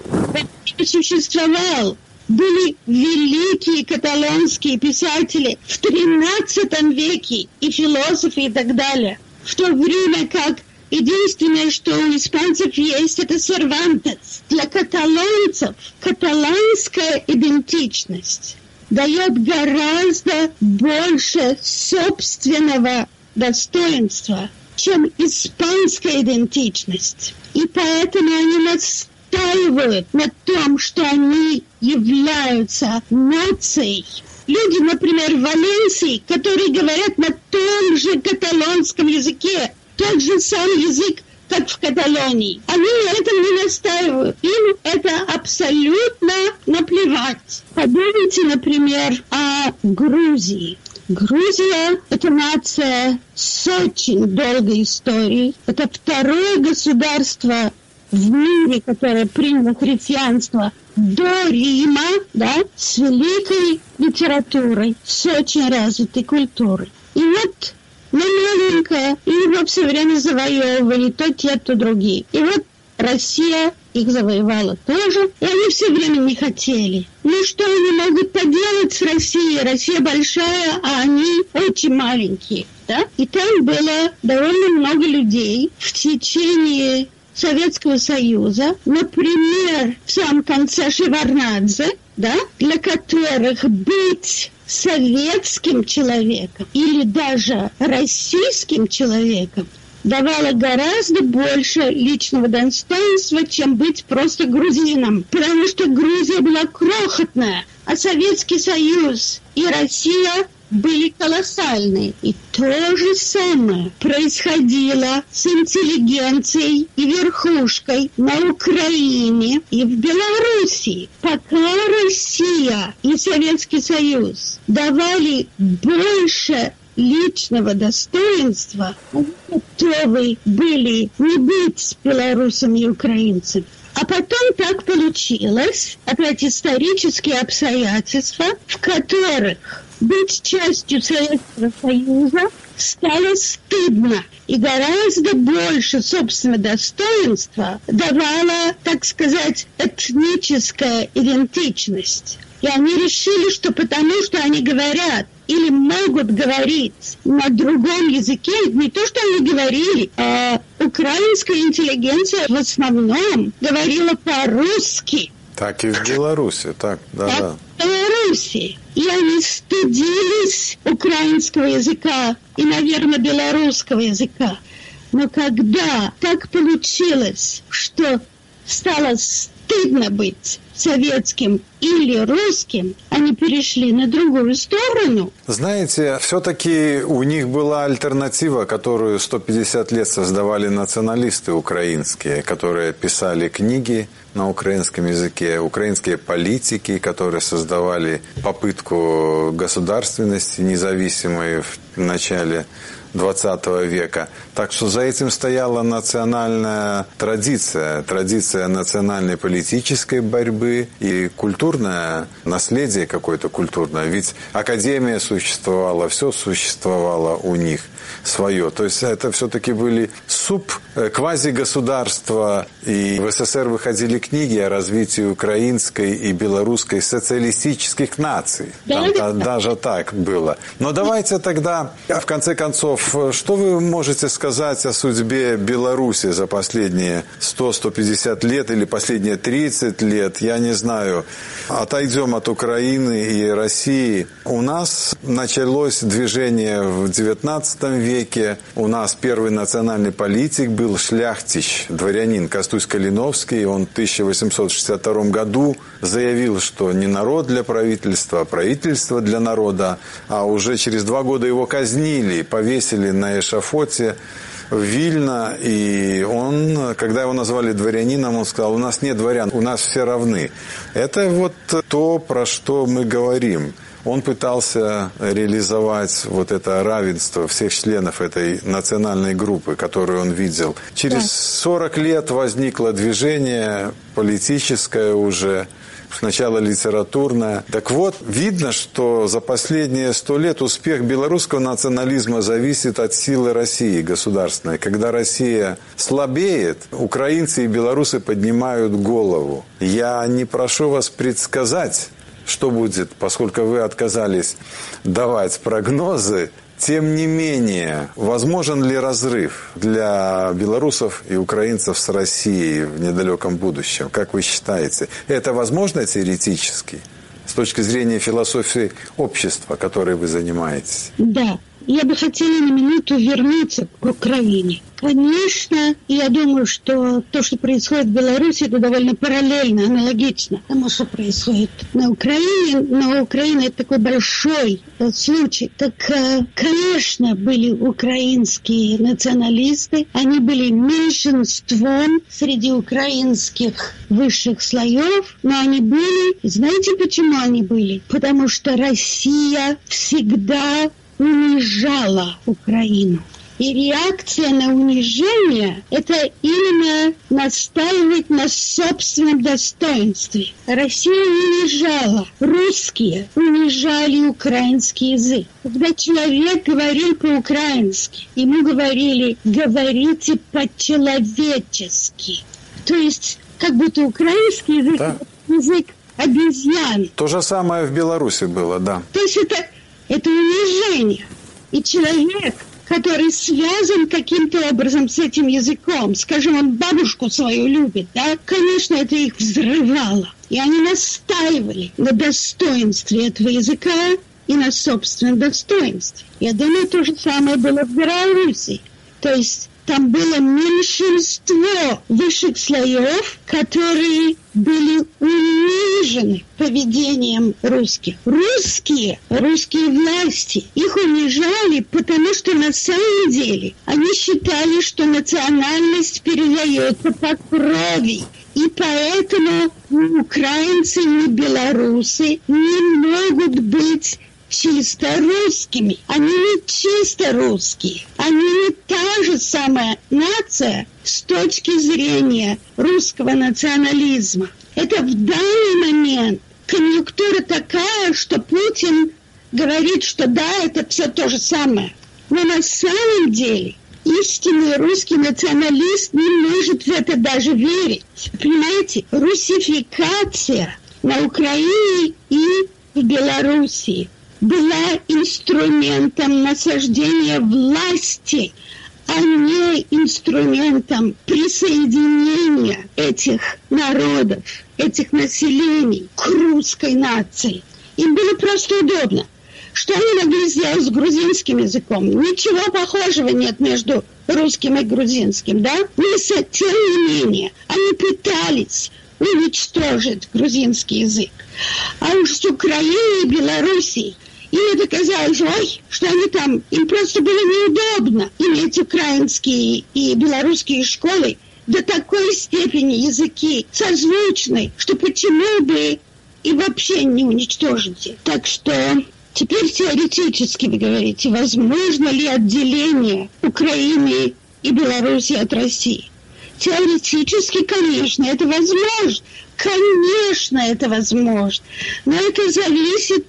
существовал. Были великие каталонские писатели в XIII веке и философы и так далее. В то время как единственное, что у испанцев есть, это Сервантес. Для каталонцев каталанская идентичность дает гораздо больше собственного достоинства, чем испанская идентичность. И поэтому они настаивают на том, что они являются нацией. Люди, например, в Валенсии, которые говорят на том же каталонском языке, тот же самый язык, как в Каталонии. Они на этом не настаивают. Им это абсолютно наплевать. Подумайте, например, о Грузии. Грузия – это нация с очень долгой историей. Это второе государство в мире, которое приняло христианство до Рима, да, с великой литературой, с очень развитой культурой. И вот мы маленькая, и его все время завоевывали то те, то другие. И вот Россия их завоевала тоже, и они все время не хотели. Ну что они могут поделать с Россией? Россия большая, а они очень маленькие, да? И там было довольно много людей в течение Советского Союза, например, в самом конце Шеварднадзе, да, для которых быть советским человеком или даже российским человеком давало гораздо больше личного достоинства, чем быть просто грузином. Потому что Грузия была крохотная, а Советский Союз и Россия были колоссальные. И то же самое происходило с интеллигенцией и верхушкой на Украине и в Белоруссии. Пока Россия и Советский Союз давали больше личного достоинства, готовы были не быть белорусами и украинцами. А потом так получилось, опять исторические обстоятельства, в которых быть частью Советского Союза стало стыдно. И гораздо больше собственного достоинства давала, так сказать, этническая идентичность. И они решили, что потому что они говорят или могут говорить на другом языке, не то, что они говорили, а украинская интеллигенция в основном говорила по-русски. Так и в Беларуси, так, да. В Беларуси. И они стыдились украинского языка и, наверное, белорусского языка. Но когда так получилось, что стало стыдно быть советским или русским, они перешли на другую сторону. Знаете, все-таки у них была альтернатива, которую 150 лет создавали националисты украинские, которые писали книги на украинском языке, украинские политики, которые создавали попытку государственности независимой в начале 20 века. Так что за этим стояла национальная традиция национальной политической борьбы и культурное наследие какое-то культурное. Ведь академия существовала, все существовало у них свое. То есть это все-таки были квазигосударства. И в СССР выходили книги о развитии украинской и белорусской социалистических наций. Там даже так было. Но давайте тогда, в конце концов, что вы можете сказать о судьбе Беларуси за последние 100-150 лет или последние 30 лет? Я не знаю, отойдем от Украины и России. У нас началось движение в XIX веке. У нас первый национальный политик был Шляхтич, дворянин Костусь Калиновский. Он в 1862 году заявил, что не народ для правительства, а правительство для народа. А уже через 2 года его казнили, повесили на эшафоте в Вильно, и он, когда его назвали дворянином, он сказал: у нас нет дворян, у нас все равны. Это вот то, про что мы говорим. Он пытался реализовать вот это равенство всех членов этой национальной группы, которую он видел. Через 40 лет возникло движение политическое уже, сначала литературное. Так вот, видно, что за последние 100 лет успех белорусского национализма зависит от силы России государственной. Когда Россия слабеет, украинцы и белорусы поднимают голову. Я не прошу вас предсказать, что будет, поскольку вы отказались давать прогнозы. Тем не менее, возможен ли разрыв для белорусов и украинцев с Россией в недалеком будущем? Как вы считаете? Это возможно теоретически, с точки зрения философии общества, которой вы занимаетесь? Да. Я бы хотела на минуту вернуться к Украине. Конечно, я думаю, что то, что происходит в Беларуси, это довольно параллельно, аналогично тому, что происходит на Украине. Но Украина – это такой большой случай. Так, конечно, были украинские националисты. Они были меньшинством среди украинских высших слоев, но они были. Знаете, почему они были? Потому что Россия всегда унижала Украину. И реакция на унижение – это именно настаивать на собственном достоинстве. Россия унижала, русские унижали украинский язык. Когда человек говорил по-украински, ему говорили: говорите по-человечески. То есть, как будто украинский язык – да, язык обезьян. То же самое в Беларуси было, да. То есть это унижение. И человек, который связан каким-то образом с этим языком, скажем, он бабушку свою любит, да, конечно, это их взрывало. И они настаивали на достоинстве этого языка и на собственном достоинстве. Я думаю, то же самое было в Беларуси. То есть там было меньшинство высших слоев, которые были унижены поведением русских. Русские власти их унижали, потому что на самом деле они считали, что национальность передается по крови. И поэтому ни украинцы, ни белорусы не могут быть чисто русскими. Они не чисто русские. Они не та же самая нация с точки зрения русского национализма. Это в данный момент конъюнктура такая, что Путин говорит, что да, это все то же самое. Но на самом деле истинный русский националист не может в это даже верить. Понимаете, русификация на Украине и в Белоруссии была инструментом насаждения власти, а не инструментом присоединения этих народов, этих населений к русской нации. Им было просто удобно. Что они могли сделать с грузинским языком? Ничего похожего нет между русским и грузинским, да? Но тем не менее, они пытались уничтожить грузинский язык. А уж с Украиной и Белоруссией им это казалось, что они там, им просто было неудобно иметь украинские и белорусские школы до такой степени языки созвучны, что почему бы и вообще не уничтожить. Так что теперь теоретически вы говорите, возможно ли отделение Украины и Беларуси от России? Теоретически, конечно, это возможно. Конечно, это возможно. Но это зависит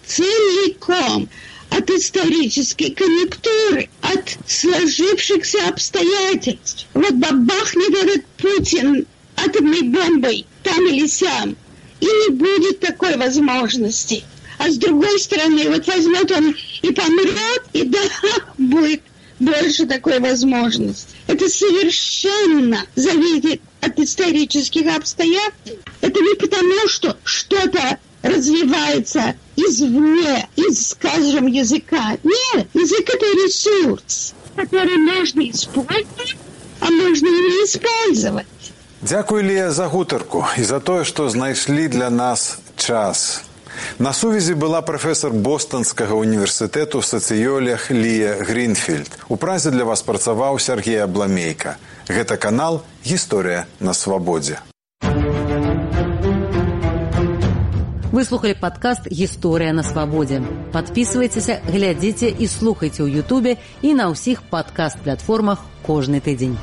целиком от исторической конъюнктуры, от сложившихся обстоятельств. Вот бабахнет этот Путин атомной бомбой там или сям, и не будет такой возможности. А с другой стороны, вот возьмет он и помрет, и да, будет больше такой возможности. Это совершенно зависит от исторических обстоятельств. Это не потому, что что-то развивается извне, из, скажем, языка. Нет, язык – это ресурс, который можно использовать, а можно и не использовать. Дзякуй, Лія, за гутарку і за тое, што знайшлі для нас час. На сувязі была прафесор Бостонскага універсітэту сацыёлог Лія Грінфельд. У празе для вас працаваў Сергей Абламейка. Гэта канал «Гісторыя на свабодзе». Вы слухали падкаст «Гісторыя на свабодзе». Падпісвайцеся, глядзіце і слухайце ў Ютубе і на ўсіх падкаст-платформах кожны тыдзень.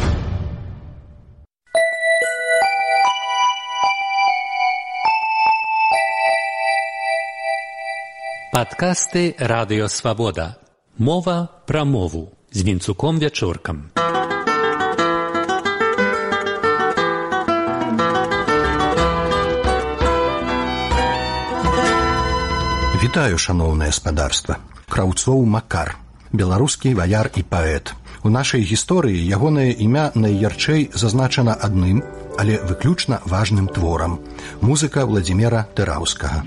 Падкасты «Радыё Свабода». Мова пра мову з Вінцуком Вячоркам. Вітаю, шаноўнае спадарства. Краўцоў Макар, беларускі ваяр і паэт. У нашай гісторыі ягонае імя найярчэй зазначана адным, але выключна важным творам. Музыка Владзіміра Тыраўскага.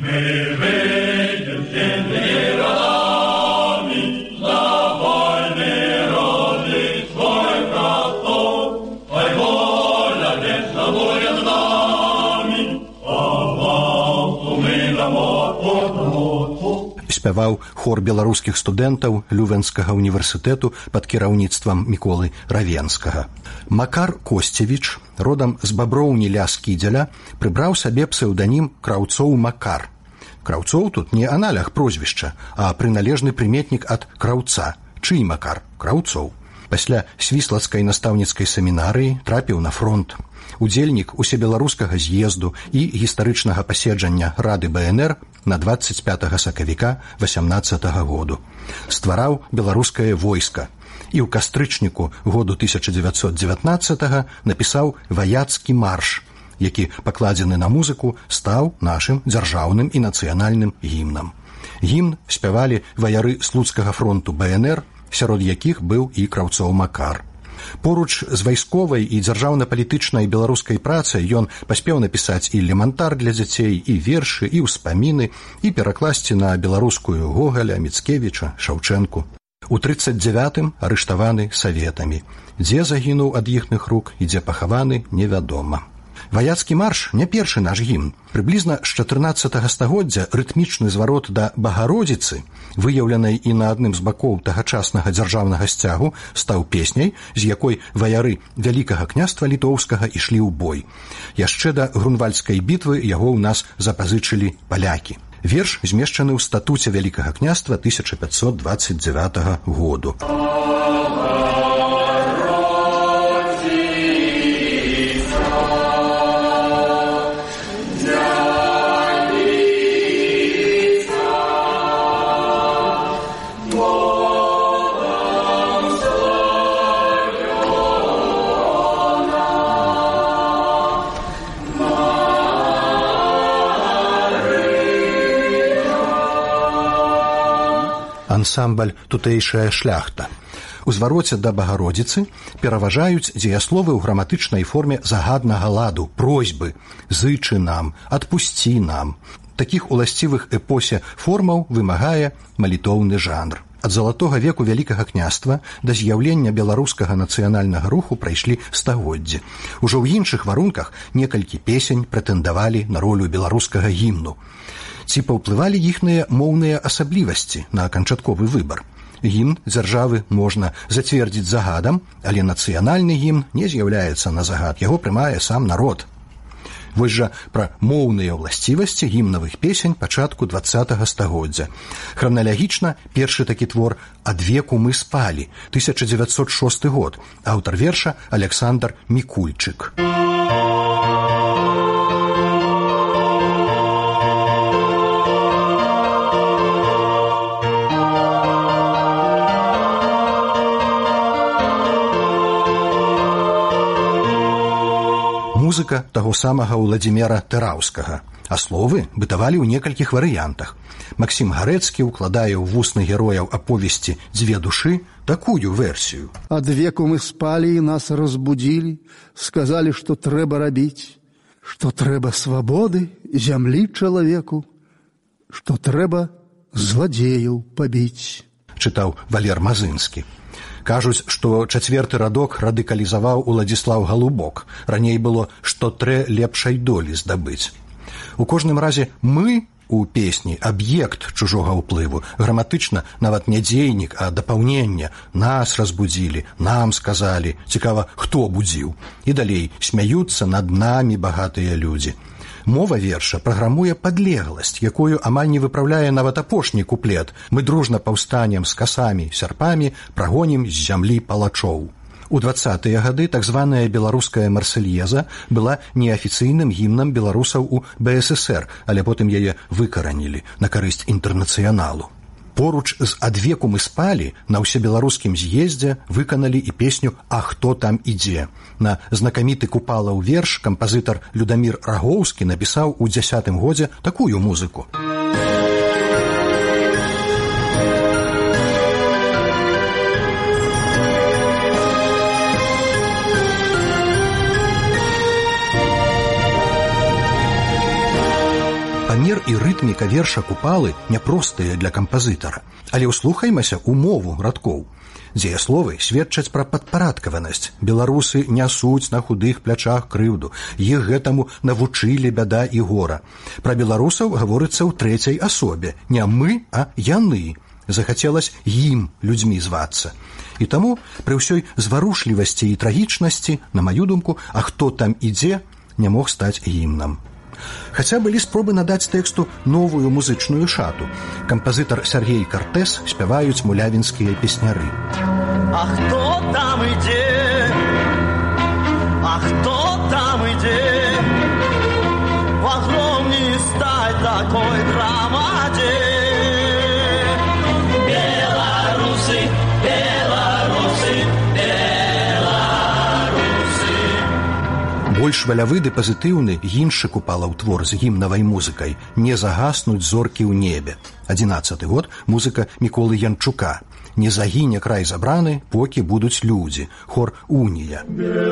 Спяваў хор беларускіх студэнтаў Лювенскага універсітэту пад кіраўніцтвам Міколы Равенскага. Макар Косцевіч, родам з Баброўні ля Скідзеля, прыбраў сабе псеўданім Краўцоў Макар. Краўцоў тут не аналаг прозвішча, а прыналежны прыметнік ад краўца. Чый Макар? Краўцоў. Пасля свіслацкай настаўніцкай семінарыі трапіў на фронт. Удзельнік усебеларускага з'езду і гістарычнага паседжання Рады БНР на 25 сакавіка 18 году. Ствараў беларускае войска і ў кастрычніку году 1919 напісаў «Ваяцкі марш», які, пакладзены на музыку, стаў нашым дзяржаўным і нацыянальным гімнам. Гімн спявалі ваяры слуцкага фронту БНР, сярод якіх быў і Краўцоў Макар. Поруч з вайсковай і дзяржаўна-палітычнай беларускай працай ён паспеў напісаць і элемантар для дзяцей, і вершы, і ўспаміны, і перакласці на беларускую Гогаля, Міцкевіча, Шаўчэнку. У 39-м арыштаваны саветамі. Дзе загінуў ад іхных рук і дзе пахаваны, невядома. Ваяцкі марш не першы наш гімн. Прыблізна з 14 стагоддзя рытмічны зварот да Багародзіцы, выяўленай і на адным з бакоў тагачаснага дзяржаўнага сцягу, стаў песняй, з якой ваяры Вялікага княства літоўскага ішлі ў бой. Яшчэ да Грунвальдскай бітвы яго ў нас запазычылі палякі. Верш змешчаны ў статуце Вялікага княства 1529 году. Ансамбль «Тутэйшая шляхта». У звароце да Багародзіцы пераважаюць дзеясловы ў граматычнай форме загаднага ладу, просьбы, зычы нам, адпусці нам. Такіх уласцівых эпосе формаў вымагае малітоўны жанр. Ад залатога веку Вялікага княства да з'яўлення беларускага нацыянальнага руху прайшлі стагоддзі. Ужо ў іншых варунках некалькі песень прэтэндавалі на ролю беларускага гімну. Ці паўплывалі іхныя моўныя асаблівасці на канчатковы выбар. Гімн дзяржавы можна зацвердзіць загадам, але нацыянальны гімн не з'яўляецца на загад, яго прымае сам народ. Вось жа пра моўныя ўласцівасці гімнавых песень пачатку 20-го стагоддзя. Храналагічна першы такі твор «Ад веку мы спалі», 1906 год, аўтар верша Александр Мікульчык. Музыка таго самага Владзіміра Тыраўскага, а словы бытавалі ў некалькіх варыянтах. Максім Гарэцкі ўкладае ў вусны герояў аповесці «Дзве душы», такую версію. Ад веку мы спали і нас разбудили, сказали, што трэба рабіць, што трэба свабоды зямлі чалавеку, што трэба зладзеяў пабіць. Чытаў Валер Мазынскі. Кажуць, што чацвёрты радок радыкалізаваў Уладзіслаў Галубок. Раней было, што трэ лепшай долі здабыць. У кожным разе мы у песні аб'ект чужога ўплыву, граматычна нават не дзейнік, а дапаўненне. Нас разбудзілі, нам сказалі, цікава, хто будзіў. І далей смяюцца над намі багатыя людзі. Мова верша праграмуе падлегласць, якую амаль не выпраўляе нават апошні куплет. Мы дружна паўстанем з касамі, сярпамі, прагонім з зямлі палачоў. У 20-е гады так званая беларуская марсельеза была неафіцыйным гімнам беларусаў у БССР, але потым яе выкаранілі на карысць інтэрнацыяналу. Поруч з «Адвеку мы спалі» на ўсебеларускім з'ездзе выканалі і песню «А хто там ідзе». На знакаміты Купалаў верш кампазітар Людамір Рагоўскі напісаў у 10-м годзе такую музыку. Памер і рытміка верша Купалы няпростыя для кампазітара, але ўслухаймася ў мову радкоў. Дзеясловы сведчаць пра падпарадкаванасць. Беларусы нясуць на худых плячах крыўду. Іх гэтаму навучылі бяда і гора. Пра беларусаў гаворыцца ў трэцяй асобе. Не мы, а яны. Захацелася ім людзьмі звацца. І таму пры ўсёй зварушлівасці і трагічнасці, на маю думку, «А хто там ідзе» не мог стаць гімнам. Хаця былі спробы надаць тэксту новую музычную шату. Кампазітар Сергей Картэс спяваюць мулявінскія песняры. А хто там ідзе? А хто там ідзе? В огромній стать такой громаде. Беларусы, беларусы, беларусы. Больш валявы ды пазітыўны іншы Купалаў твор з гімнавай музыкай «Не загаснуць зоркі ў небе». 11-й год, музыка Міколы Янчука. «Не загіне край забраны, покі будуць людзі». Хор «Унія».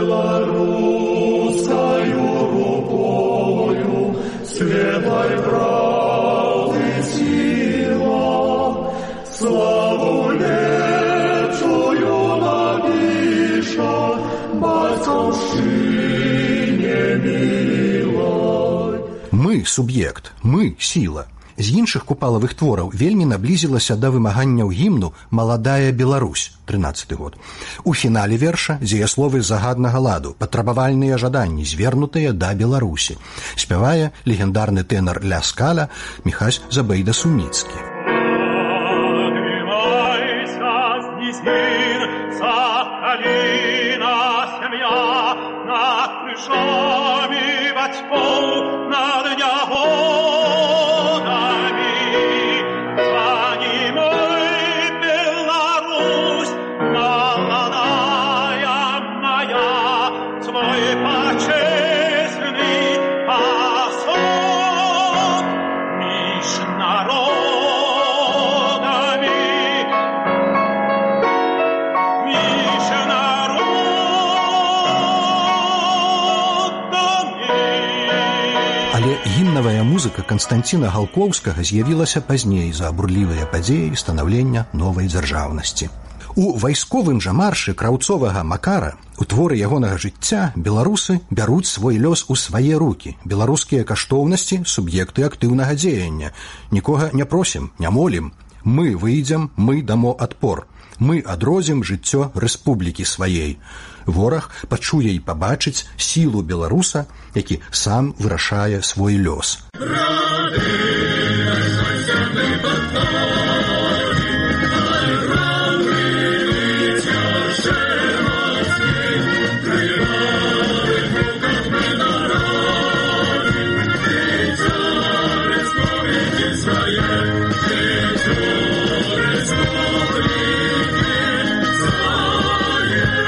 Беларускаю рукою светлой правды сила, славу лепшую напіша бацькаўшчына. Мы – суб'ект, мы – сіла. З іншых купалавых твораў вельмі наблізілася да вымаганняў гімну «Маладая Беларусь» 13-й год. У фінале верша дзеясловы загаднага ладу, патрабавальныя жаданні, звернутыя да Беларусі. Спявае легендарны тэнар Ля Скаля Міхась Забейда-Суніцкі. Гімнавая музыка Канстанціна Галкоўскага з'явілася пазней за бурлівыя падзеі станаўлення новай дзяржаўнасці. У вайсковым жа маршы краўцовага Макара, у творы ягонага жыцця, беларусы бяруць свой лёс у свае рукі. Беларускія каштоўнасці – суб'екты актыўнага дзеяння. Нікога не просім, не молім. Мы выйдзем, мы дамо адпор. Мы адрозім жыццё рэспублікі сваей. Вораг пачуе і пабачыць сілу беларуса, які сам вырашае свой лёс.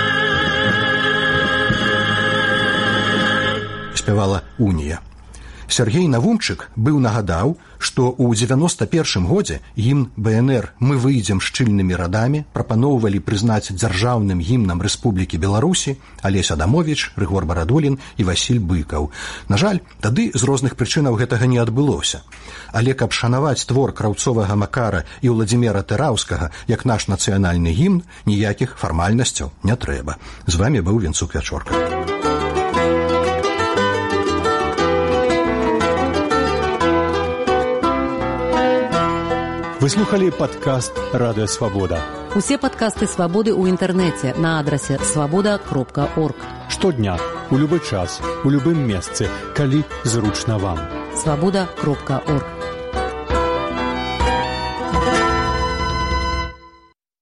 Спявала «Унія». Сергей Навумчык быў нагадаў, што ў 91 годзе гімн БНР «Мы выйдзем шчыльнымі радамі» прапаноўвалі прызнаць дзяржаўным гімнам Рэспублікі Беларусі Алесь Адамовіч, Рыгор Барадулін і Васіль Быкаў. На жаль, тады з розных прычынаў гэтага не адбылося. Але каб шанаваць твор Краўцовага Макара і Владзіміра Тэраўскага як наш нацыянальны гімн, ніякіх фармальнасцяў не трэба. З вамі быў Венцук Вячорка. Вы слухали падкаст «Радыё Свабода». Усе падкасты «Свабоды» ў інтэрнэце на адрасе свабода.орг. Штодня, у любы час, у любым месцы, калі зручна вам. Свабода.орг.